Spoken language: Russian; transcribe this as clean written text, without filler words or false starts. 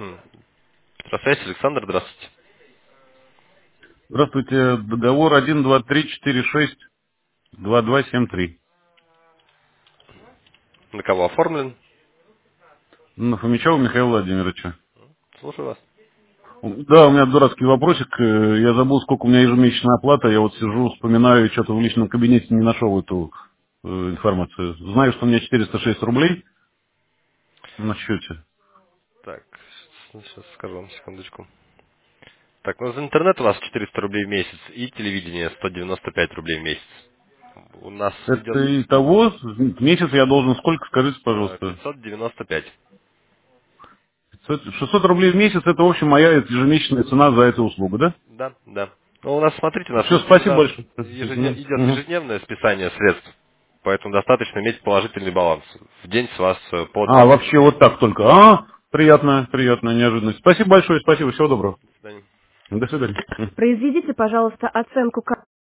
Здравствуйте, Александр, здравствуйте. Здравствуйте. Договор 12346-2273. На кого оформлен? На Фомичева Михаила Владимировича. Слушаю вас. Да, у меня дурацкий вопросик. Я забыл, сколько у меня ежемесячная оплата. Я вот сижу, вспоминаю, что-то в личном кабинете не нашел эту информацию. Знаю, что у меня 406 рублей на счете. Так, сейчас скажу вам, секундочку. Так, ну за интернет у вас 400 рублей в месяц и телевидение 195 рублей в месяц. У нас идет Это и того, в месяц я должен сколько, скажите, пожалуйста. 595. 600 рублей в месяц, это, в общем, моя ежемесячная цена за эту услугу, да? Да, да. Ну, у нас, смотрите, у нас Все, спасибо большое. идет Мгм. ежедневное списание средств, поэтому достаточно иметь положительный баланс. В день с вас по А, 20 вообще рублей. вот так только. А, приятно, приятная неожиданность. Спасибо большое, спасибо, всего доброго. До свидания. До свидания. Произведите, пожалуйста, оценку